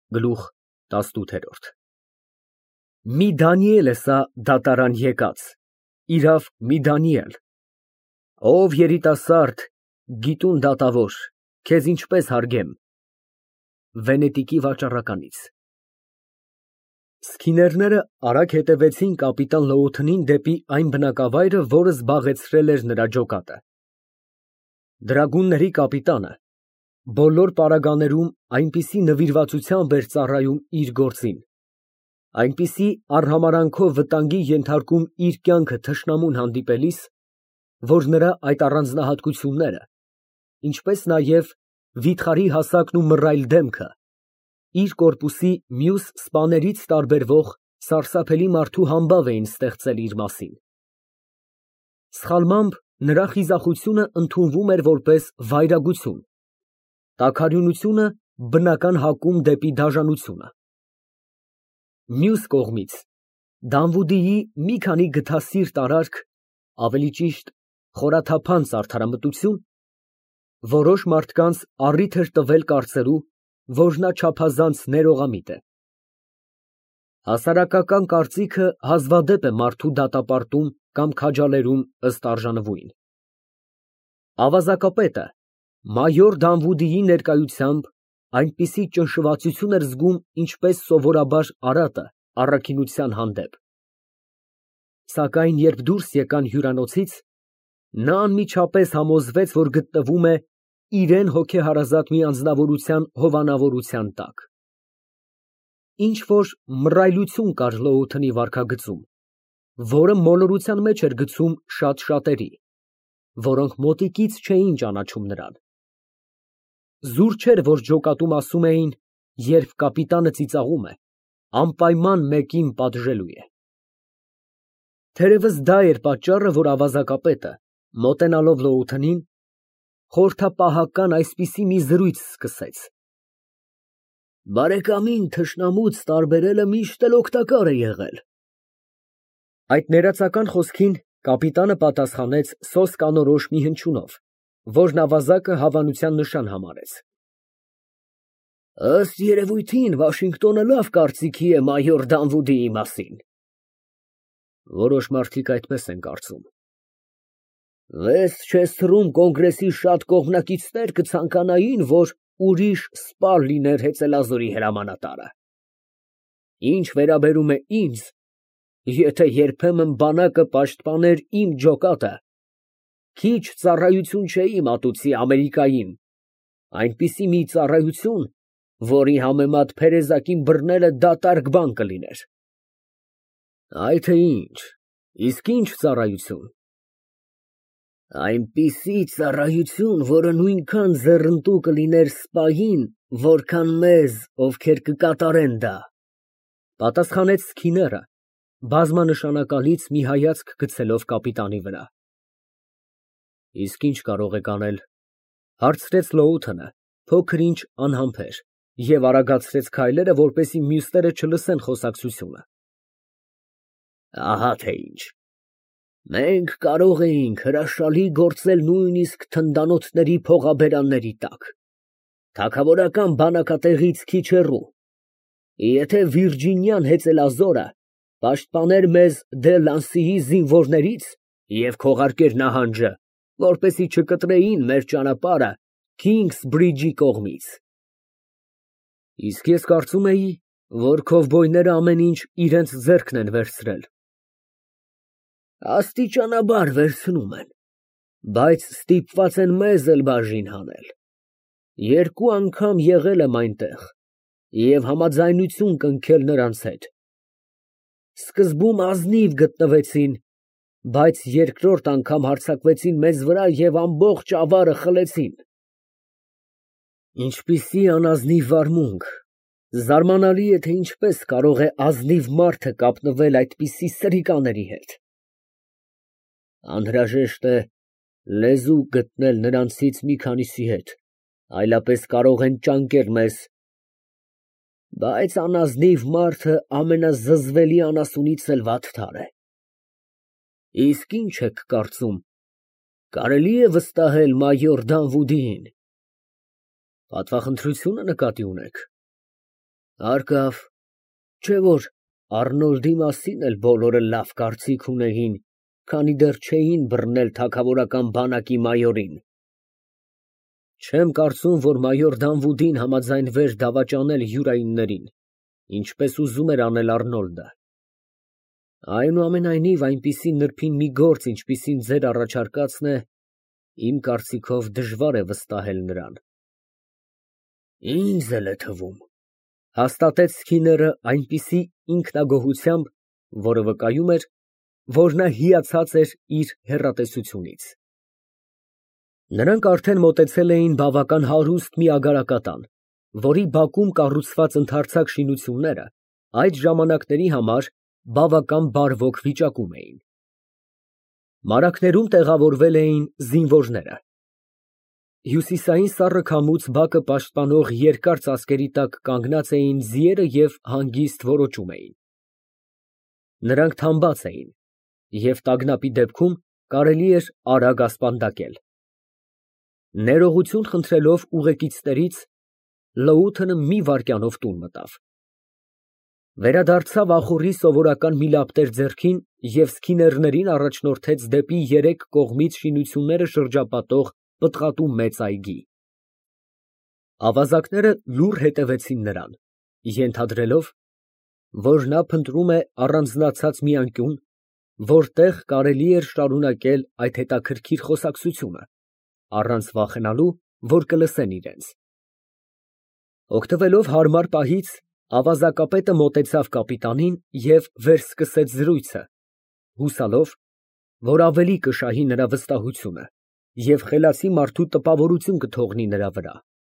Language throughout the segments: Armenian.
Գլուխ 18։ Մի Դանիել է սա դատարան եկած, իրավ մի Դանիել, ով երիտասարդ, գիտուն դատավոր, քեզ ինչպես հարգեմ։ Վենետիկի վաճառականից։ Սքիներները արագ հետևեցին կապիտան Լոութենին դեպի այն բնակավայրը, որը զբաղեցրել էր նրա ջոկատը։ Դրագունների կապիտանը բոլոր պարագաներում այնպիսի նվիրվածությամբ էր ծառայում իր գործին, այնպիսի արհամարհանքով վտանգի ենթարկում իր կյանքը թշնամուն հանդիպելիս, որ նրա այդ առանձնահատկությունները, ինչպես նաև վիթխարի հասակն ու մռայլ դեմքը, իր կորպուսի մյուս սպաներից տարբերվող սարսափելի մարդու համբավ էին ստեղծել իր մասին։ Սխալմամբ նրա խիզախությունը ընդունվում էր որպես վայրագություն, տաքարյունությունը բնական հակում դեպի դաժանությունը։ Մյուս կողմից Դանվուդիի մի քանի գթասիրտ արարք, ավելի ճիշտ խորաթափանց արդարամտություն, որոշ մարդկանց առիթ էր տվել կարծելու, որ նա չափազանց ներողամիտ է։ Հասարակական կարծիքը հազվադեպ է մարդու դատապարտում կամ քաջալերում ըստ արժանվույն։ Ավազակապետը մայոր Դանվուդիի ներկայությամբ այնպիսի ճնշվածություն էր զգում, ինչպես սովորաբար արատը առաքինության հանդեպ։ Սակայն երբ դուրս եկան հյուրանոցից, նա անմիջապես համոզվեց, որ գտնվում է իրան հոգեհարազատ մի անձնավորության հովանավորության տակ։ Ինչ-որ մռայլություն կար Լոութենի վարքագծում, որը մոլորության մեջ էր գցում շատ շատերի, որոնք մոտիկից չէին ճանաչում նրան։ Զուր չէր, որ ջոկատում ասում էին, երբ կապիտանը ծիծաղում է, անպայման մեկին պատժելու է։ Թերևս դա էր պատճառը, որ ավազակապետը, մոտենալով Լոութենին, խորհրդապահական այսպիսի մի զրույց սկսեց. Բարեկամին թշնամուց տարբերելը միշտ էլ օգտակար է եղել։ Այդ ներածական խոսքին կապիտանը պատասխանեց սոսկանորոշ մի հնչյունով, որն ավազակը հավանության նշան համարեց։ Ըստ երևույթին Վաշինգտոնը լավ կարծիքի է մայոր Դանվուդիի մասին։ Որոշ մարդիկ այդպես են կարծում։ Վեսթչեսթերում կոնգրեսի շատ կողմնակիցներ կցանկանային, որ ուրիշ սպա լիներ հեծելազորի հրամանատարը։ Ինչ վերաբերում է ինձ, եթե երբեմն բանակը պաշտպաներ իմ ջոկատը, քիչ ծառայություն չէի մատուցի Ամերիկային, այնպիսի մի ծառայություն, որի համեմատ փերեզակին բռնելը դատարկ բան կլիներ։ Այ թե ինչ, իսկ ինչ ծառայություն։ Այնպիսի ծառայություն, որը նույնքան ձեռնտու կլիներ սպային, որքան մեզ, ովքեր կկատարեն դա, պատասխանեց Սքիները, բազմանշանակալից մի հայացք գցելով կապիտանի վրա։ Իսկ ինչ կարող եք անել, հարցրեց Լոութենը, փոքր-ինչ անհամբեր, և արագացրեց քայլերը, որպեսզի մյուսները չլսեն խոսակցությունը։ Ահա թե ինչ։ Մենք կարող էինք հրաշալի գործել նույնիսկ թնդանոթների փողաբերանների տակ, թագավորական բանակատեղից քիչ հեռու, եթե Վիրջինիան հեծելազորը պաշտպաներ մեզ Դե Լանսիի զինվորներից և քողարկեր նահանջը, որպեսզի չկտրեին մեր ճանապարհը Քինգսբրիջի կողմից։ Իսկ ես կարծում էի, որ քովբոյները ամեն ինչ իրենց ձեռքն են վերցրել։ Աստիճանաբար վերցնում են, բայց ստիպված են մեզ էլ բաժին հանել։ Երկու անգամ եղել եմ այնտեղ և համաձայնություն կնքել նրանց հետ։ Սկզբում ազնիվ գտնվեցին, բայց երկրորդ անգամ հարձակվեցին մեզ վրա և ամբողջ ավարը խլեցին։ Ինչպիսի անազնիվ վարմունք, զարմանալի է, թե ինչպես կարող է ազնիվ մարդը կապնվել այդպիսի սրիկաների հետ։ Անհրաժեշտ է լեզու գտնել նրանցից մի քանիսի հետ, այլապես կարող են ճանկել մեզ, բայց անազնիվ մարդը ամենազզվելի անասունից էլ վատթար է։ Իսկ ինչ եք կարծում, կարելի է վստահել մայոր Դանվուդիին։ Պատվախնդրությո՞ւնը նկատի ունեք։ Արկավ, չէ որ Արնոլդի մասին էլ բոլորը լավ կարծիք ունեին, քանի դեռ չէին բռնել թագավորական բանակի մայորին։ Չեմ կարծում, որ մայոր Դանվուդին համաձայնվեր դավաճանել յուրայիններին, ինչպես ուզում էր անել Արնոլդը։ Այնուամենայնիվ, այնպիսի նրբին մի գործ, ինչպիսին ձեր առաջարկածն է, իմ կարծիքով դժվար է վստահել նրան։ Ինձ էլ է թվում, հաստատեց Սքիները այնպիսի ինքնագոհությամբ, որը վկայում էր, որ նա հիացած էր իր հեռատեսությունից։ Նրանք արդեն մոտեցել էին բավական հարուստ մի ագարակատան, որի բակում կառուցված ընդարձակ շինությունները այդ ժամանակների համար բավական բարվոք վիճակում էին։ Մարագներում տեղավորվել էին զինվորները։ Հյուսիսային սառը քամուց բակը պաշտպանող երկար ծասկերի տակ կանգնած էին ձիերը և հանգիստ որոճում էին։ Նրանք թամբած էին, և տագնապի դեպքում կարելի էր արագ ասպանդակել։ Ներողություն խնդրելով ուղեկիցներից, Լոութենը մի վայրկյանով տուն մտավ։ Վերադարձավ ախոռի սովորական մի լապտեր ձեռքին և սքիներներին առաջնորդեց դեպի երեք կողմից շինությունները շրջապատող պտղատու մեծ այգի։ Ավազակները լուռ հետևեցին նրան, ենթադրելով, որ նա փնտրում է առանձնացած մի անկյուն, որտեղ կարելի էր շարունակել այդ հետաքրքիր խոսակցությունը, առանց վախենալու, որ կլսեն իրենց։ Օգտվելով հարմար պահից, ավազակապետը մոտեցավ կապիտանին և վերսկսեց զրույցը, հուսալով, որ ավելի կշահի նրա վստահությունը և խելացի մարդու տպավորություն կթողնի նրա վրա։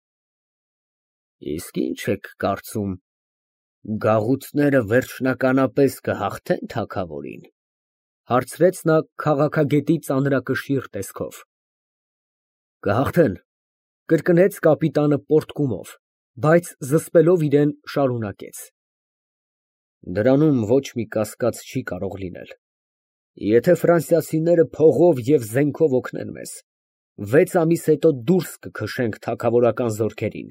Իսկ ի՞նչ եք կարծում, գաղութները վերջնականապես կհաղթե՞ն թագավորին, հարցրեց նա քաղաքագետի ծանրակշիռ տեսքով։ Կհաղթեն, կրկնեց կապիտանը պոռթկումով, բայց զսպելով իրեն շարունակեց. Դրանում ոչ մի կասկած չի կարող լինել։ Եթե ֆրանսիացիները փողով և զենքով օգնեն մեզ, 6 ամիս հետո դուրս կքշենք թագավորական զորքերին։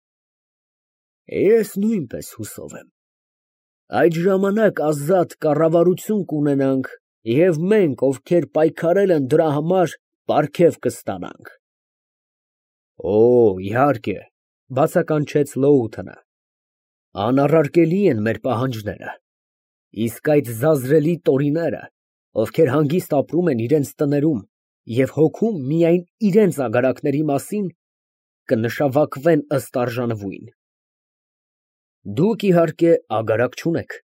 Ես նույնպես հուսով եմ։ Այդ ժամանակ ազատ կառավարություն կունենանք և մենք, ովքեր պայքարել են դրա համար, պարգև կստանանք։ Օ, իհարկե, բացականչեց Լոութենը, անառարկելի են մեր պահանջները, իսկ այդ զազրելի տորիները, ովքեր հանգիստ ապրում են իրենց տներում և հոգում միայն իրենց ագարակների մասին, կնշավակվեն ըստ արժանվույն։ Դուք, իհարկե, ագարակ չունեք։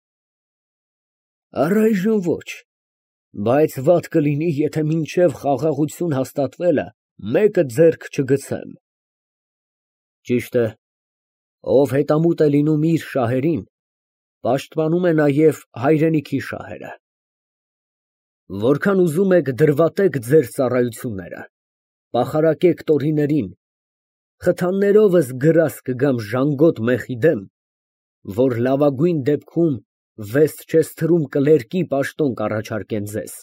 Առայժմ ոչ, բայց վատ կլինի, եթե մինչև խաղաղություն հաստատվելը մեկը ձեռք չգցեմ։ Ճիշտ է, ով հետամուտ է լինում իր շահերին, պաշտպանում է նաև հայրենիքի շահերը։ Որքան ուզում եք դրվատեք ձեր ծառայությունները, պախարակեք տորիներին, խթաններովս գրաս կգամ ժանգոտ մեխի դեմ, որ լավագույն դեպքում վեստ չես թրում կլերկի պաշտոն կառաջարկեն ձեզ։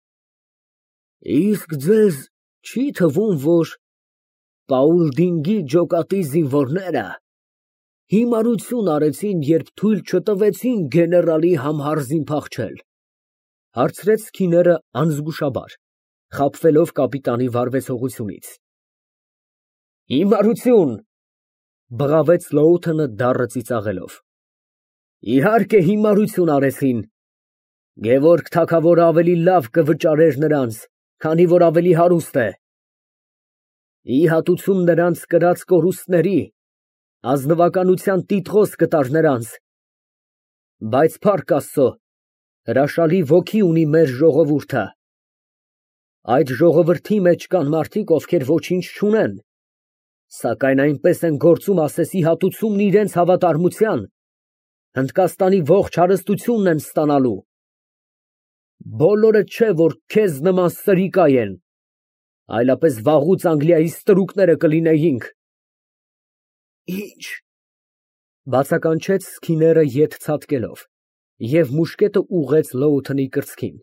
Իսկ ձեզ չի թվում, որ Պաուլդինգի ջոկատի զինվորները հիմարություն արեցին, երբ թույլ չտվեցին գեներալի համհարզին փախչել, հարցրեց Սքիները անզգուշաբար, խաբվելով կապիտանի վարվեցողությունից։ Հիմարություն, բղավեց Լոութենը դառը ծիծաղելով։ Իհարկե հիմարություն արեցին։ Գևորգ թագավորը ավելի լավ կվճարեր նրանց, քանի որ ավելի հարուստ է։ Ի հատուցում նրանց կրած կորուստների, ազնվականության տիտղոս կտար նրանց։ Բայց փառք Աստծո, հրաշալի ոգի ունի մեր ժողովուրդը։ Այդ ժողովրդի մեջ կան մարդիկ, ովքեր ոչինչ չունեն, սակայն այնպես են գործում ասեսի հատուցումն իրենց հավատարմության, Հնդկաստանի ողջ հարստությունն են ստանալու։ Բոլորը չէ, որ քեզ նման սրիկա են, այլապես վաղուց Անգլիայի ստրուկները կլինեինք։ Ինչ, բացականչեց Սքիները ետ ցատկելով և մուշկետը ուղղեց Լոութենի կրծքին։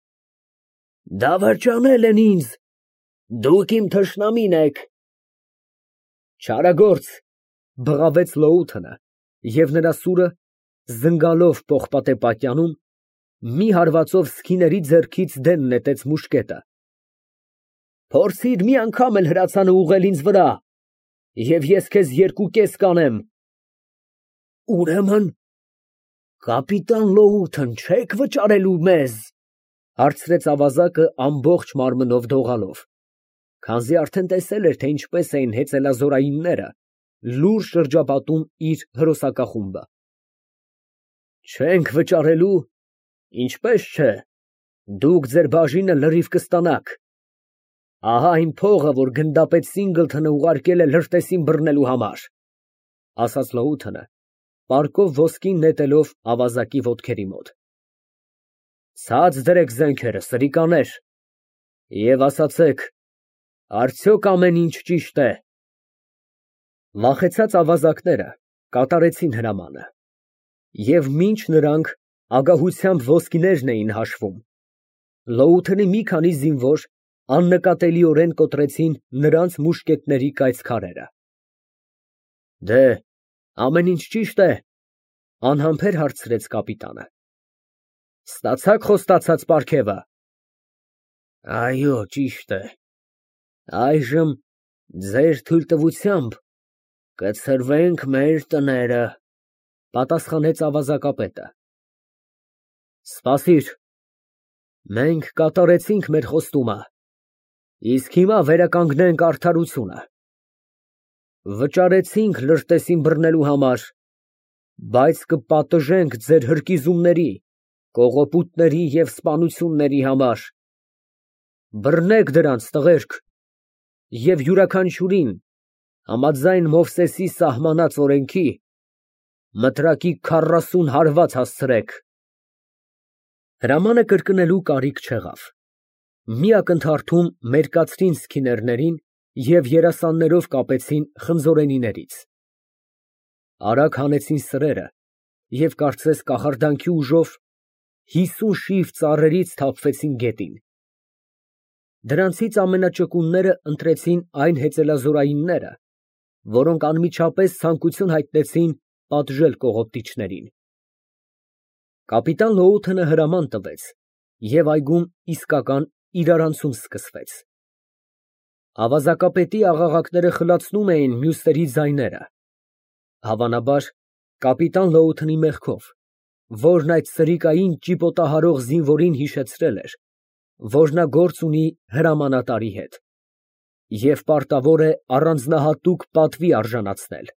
Դավաճանել են ինձ, դուք իմ թշնամին եք։ Չարագործ, բղավեց Լոութենը և նրա սուրը, զնգալով պողպատե պատյանում, մի հարվածով սքիների ձեռքից դեն նետեց մուշկետը։ Փորձիր մի անգամ էլ հրացանը ուղղել ինձ վրա, և ես քեզ 2.5 կանեմ։ Ուրեմն, կապիտան Լոութըն, չե՞ք վճարելու մեզ, հարցրեց ավազակը ամբողջ մարմնով դողալով, քանզի արդեն տեսել էր, թե ինչպես էին հեծելազորայինները լուռ շրջապատում իր հրոսակախումբը։ Չենք վճարելու, ինչպես չէ, դուք ձեր բաժինը լրիվ կստանաք։ Ահա այն փողը, որ գնդապետ Սինգլթոնը ուղարկել է լրտեսին բռնելու համար, ասաց Լոութընը, պարկով ոսկին նետելով ավազակի ոտքերի մոտ։ Ցած դրեք զենքերը, սրիկաներ, և ասացեք, արդյոք ամեն ինչ ճիշտ է։ Վախեցած ավազակները կատարեցին հրամանը, և մինչ նրանք ագահությամբ ոսկիներն էին հաշվում, Լոութընի մի քանի զինվոր աննկատելիորեն կոտրեցին նրանց մուշկետների կայծ քարերը։ Դե, ամեն ինչ ճիշտ է, անհամբեր հարցրեց կապիտանը։ Ստացա՞ք խոստացած պարգևը։ Այո, ճիշտ է։ Այժմ ձեր թույլտվությամբ կցրվենք մեր տները, պատասխանեց ավազակապետը։ Սպասիր, մենք կատարեցինք մեր խոստումը, իսկ հիմա վերականգնենք արդարությունը։ Վճարեցինք լրտեսին բռնելու համար, բայց կպատժենք ձեր հրկիզումների, կողոպուտների և սպանությունների համար։ Բռնեք դրանց, տղերք, և յուրաքանչյուրին, համաձայն Մովսեսի սահմանած օրենքի, մտրակի 40 հարված հասցրեք։ Հրամանը կրկնելու կարիք չեղավ։ Մի ակնթարթում մերկացրին սքիներներին և երասաններով կապեցին խնձորենիներից։ Արագ հանեցին սրերը և կարծես կախարդանքի ուժով 50 շիվ ծառերից թափվեցին գետին։ Դրանցից ամենաճկունները ընտրեցին այն հեծելազորայինները, որոնք անմիջապես ցանկություն հայտնեցին պատժել կողոպտիչներին։ Կապիտան Լոութընը հրաման տվեց, և այգում իսկական իրարանցում սկսվեց։ Ավազակապետի աղաղակները խլացնում էին մյուսների ձայները, հավանաբար, կապիտան Լոութընի մեղքով, որն այդ սրիկային ճիպոտահարող զինվորին հիշեցրել էր, որ նա գործ ունի հրամանատարի հետ և պարտավոր է առանձնահատուկ պատվի արժանացնել։